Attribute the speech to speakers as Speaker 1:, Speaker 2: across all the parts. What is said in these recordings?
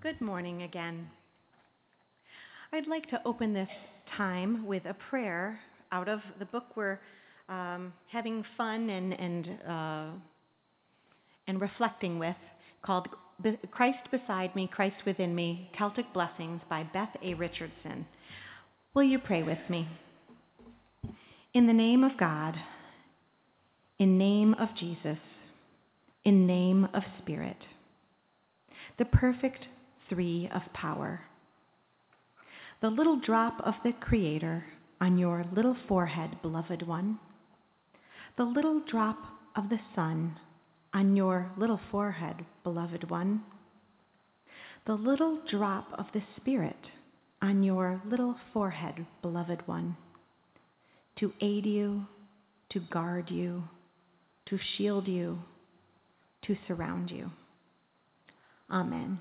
Speaker 1: Good morning again. I'd like to open this time with a prayer out of the book we're having fun and reflecting with, called Christ Beside Me, Christ Within Me, Celtic Blessings by Beth A. Richardson. Will you pray with me? In the name of God, in name of Jesus, in name of Spirit, the perfect three of power, the little drop of the Creator on your little forehead, beloved one, the little drop of the sun on your little forehead, beloved one, the little drop of the Spirit on your little forehead, beloved one, to aid you, to guard you, to shield you, to surround you. Amen.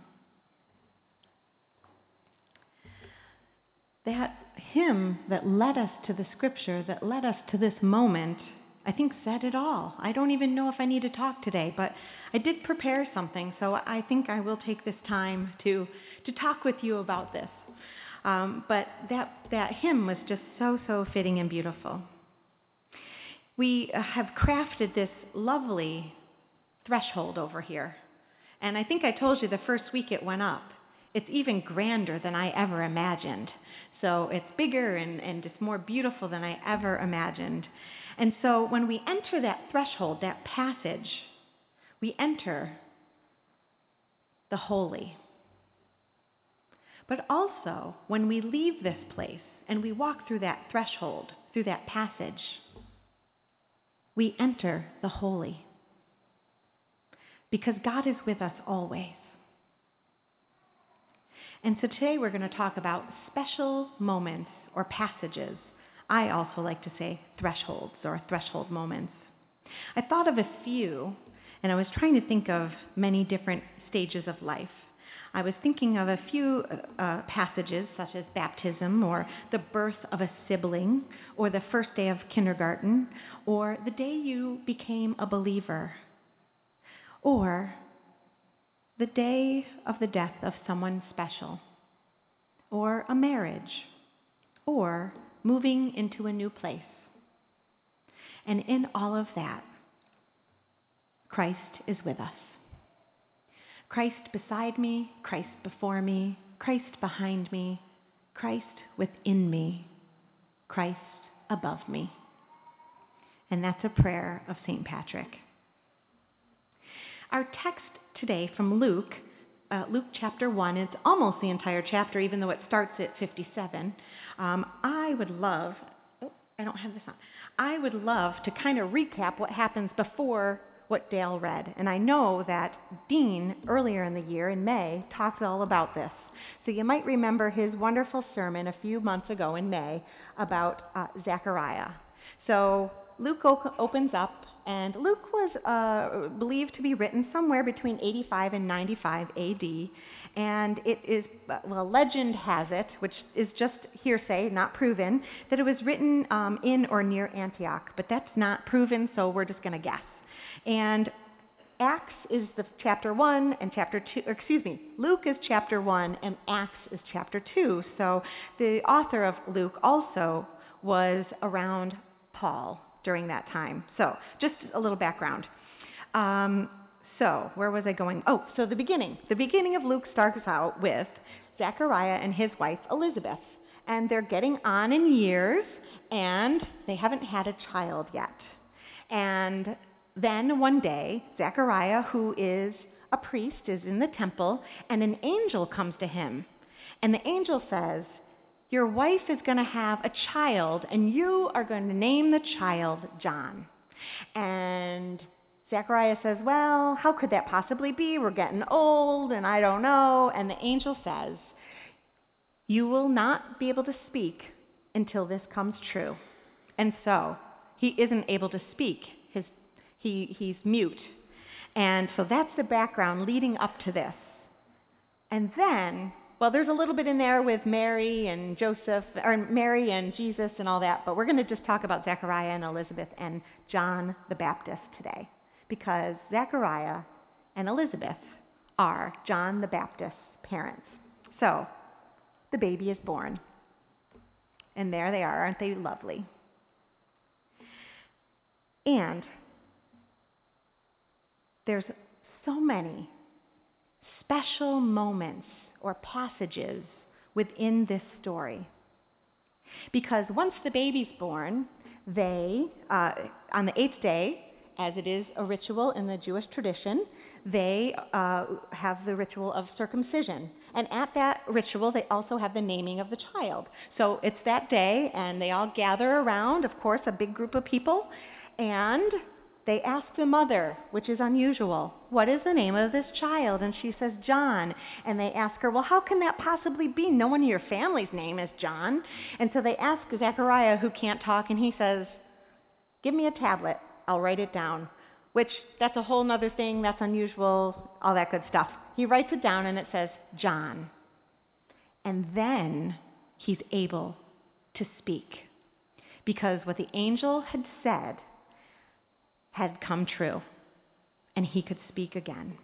Speaker 1: That hymn that led us to the scripture, that led us to this moment, I think said it all. I don't even know if I need to talk today, but I did prepare something, so I think I will take this time to talk with you about this. But that hymn was just so fitting and beautiful. We have crafted this lovely threshold over here, and I think I told you the first week it went up. It's even grander than I ever imagined. So it's bigger and it's more beautiful than I ever imagined. And so when we enter that threshold, that passage, we enter the holy. But also, when we leave this place and we walk through that threshold, through that passage, we enter the holy. Because God is with us always. And so today we're going to talk about special moments or passages. I also like to say thresholds or threshold moments. I thought of a few, and I was trying to think of many different stages of life. I was thinking of a few passages such as baptism or the birth of a sibling or the first day of kindergarten or the day you became a believer or the day of the death of someone special, or a marriage, or moving into a new place. And in all of that, Christ is with us. Christ beside me, Christ before me, Christ behind me, Christ within me, Christ above me. And that's a prayer of St. Patrick. Our text today from Luke chapter 1, it's almost the entire chapter, even though it starts at 57. I would love to kind of recap what happens before what Dale read. And I know that Dean, earlier in the year, in May, talked all about this. So you might remember his wonderful sermon a few months ago in May about Zechariah. So Luke opens up, and Luke was believed to be written somewhere between 85 and 95 AD, and it is, well, legend has it, which is just hearsay, not proven, that it was written in or near Antioch, but that's not proven, so we're just going to guess. And Acts is the chapter 1 and chapter 2, Luke is chapter 1 and Acts is chapter 2, so the author of Luke also was around Paul during that time. So, just a little background. So, where was I going? Oh, so the beginning. The beginning of Luke starts out with Zechariah and his wife Elizabeth. And they're getting on in years, and they haven't had a child yet. And then one day, Zechariah, who is a priest, is in the temple, and an angel comes to him. And the angel says, "Your wife is going to have a child, and you are going to name the child John." And Zechariah says, "Well, how could that possibly be? We're getting old, and I don't know." And the angel says, "You will not be able to speak until this comes true." And so he isn't able to speak. He's mute. And so that's the background leading up to this. And then, well, there's a little bit in there with Mary and Joseph, or Mary and Jesus and all that, but we're going to just talk about Zechariah and Elizabeth and John the Baptist today, because Zechariah and Elizabeth are John the Baptist's parents. So, the baby is born. And there they are, aren't they lovely? And there's so many special moments or passages within this story. Because once the baby's born, they, on the 8th day, as it is a ritual in the Jewish tradition, they have the ritual of circumcision. And at that ritual, they also have the naming of the child. So it's that day, and they all gather around, of course, a big group of people, and they ask the mother, which is unusual, what is the name of this child? And she says, John. And they ask her, well, how can that possibly be? No one in your family's name is John. And so they ask Zechariah, who can't talk, and he says, give me a tablet. I'll write it down. Which, that's a whole other thing, that's unusual, all that good stuff. He writes it down, and it says, John. And then he's able to speak. Because what the angel had said had come true, and he could speak again.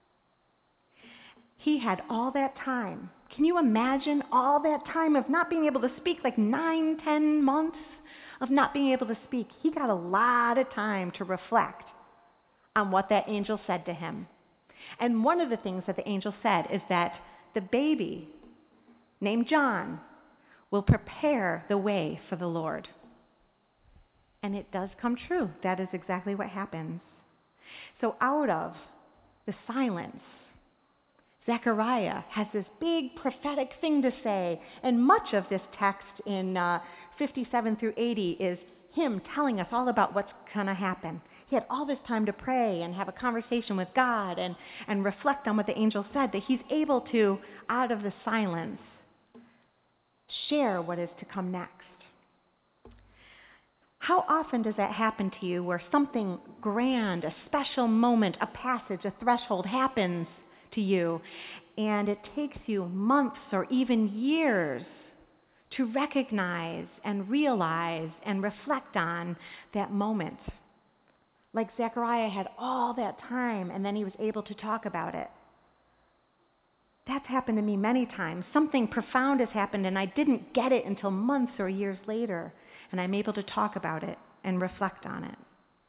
Speaker 1: He had all that time. Can you imagine all that time of not being able to speak, like 9, 10 months of not being able to speak? He got a lot of time to reflect on what that angel said to him. And one of the things that the angel said is that the baby, named John, will prepare the way for the Lord. And it does come true. That is exactly what happens. So out of the silence, Zechariah has this big prophetic thing to say. And much of this text in 57 through 80 is him telling us all about what's going to happen. He had all this time to pray and have a conversation with God and reflect on what the angel said, that he's able to, out of the silence, share what is to come next. How often does that happen to you where something grand, a special moment, a passage, a threshold happens to you, and it takes you months or even years to recognize and realize and reflect on that moment? Like Zechariah had all that time, and then he was able to talk about it. That's happened to me many times. Something profound has happened, and I didn't get it until months or years later. And I'm able to talk about it and reflect on it.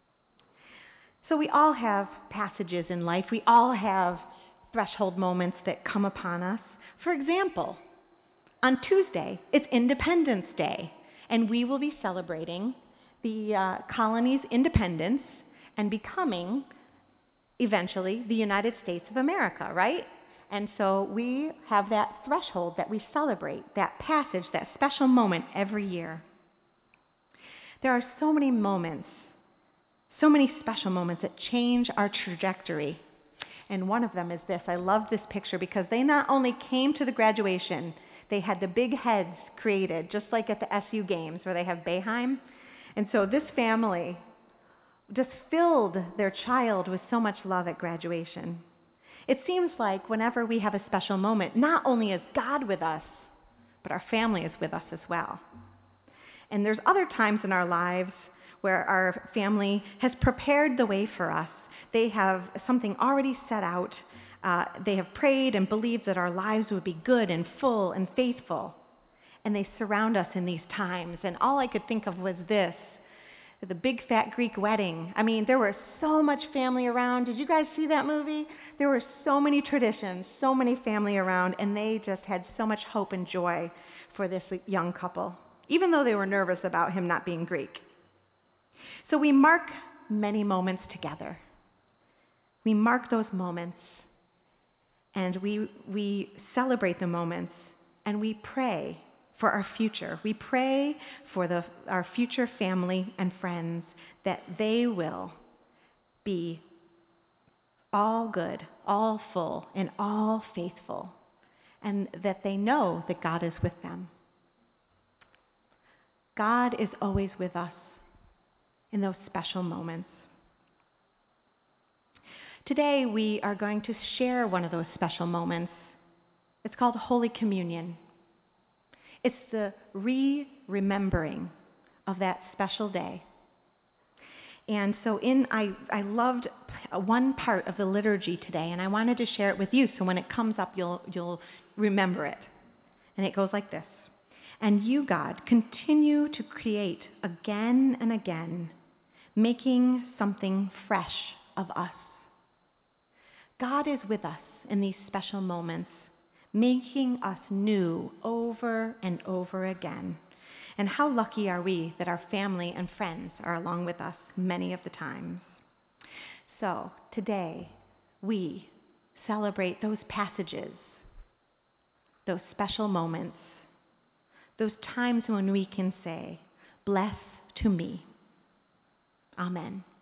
Speaker 1: So we all have passages in life. We all have threshold moments that come upon us. For example, on Tuesday, it's Independence Day, and we will be celebrating the colony's independence and becoming, eventually, the United States of America, right? And so we have that threshold that we celebrate, that passage, that special moment every year. There are so many moments, so many special moments that change our trajectory. And one of them is this. I love this picture because they not only came to the graduation, they had the big heads created, just like at the SU games where they have Boeheim. And so this family just filled their child with so much love at graduation. It seems like whenever we have a special moment, not only is God with us, but our family is with us as well. And there's other times in our lives where our family has prepared the way for us. They have something already set out. They have prayed and believed that our lives would be good and full and faithful. And they surround us in these times. And all I could think of was this, the Big Fat Greek Wedding. I mean, there was so much family around. Did you guys see that movie? There were so many traditions, so many family around, and they just had so much hope and joy for this young couple, even though they were nervous about him not being Greek. So we mark many moments together. We mark those moments, and we celebrate the moments, and we pray for our future. We pray for our future family and friends that they will be all good, all full, and all faithful, and that they know that God is with them. God is always with us in those special moments. Today we are going to share one of those special moments. It's called Holy Communion. It's the remembering of that special day. And so I loved one part of the liturgy today, and I wanted to share it with you so when it comes up, you'll remember it. And it goes like this. And you, God, continue to create again and again, making something fresh of us. God is with us in these special moments, making us new over and over again. And how lucky are we that our family and friends are along with us many of the times. So today, we celebrate those passages, those special moments, those times when we can say, bless to me. Amen.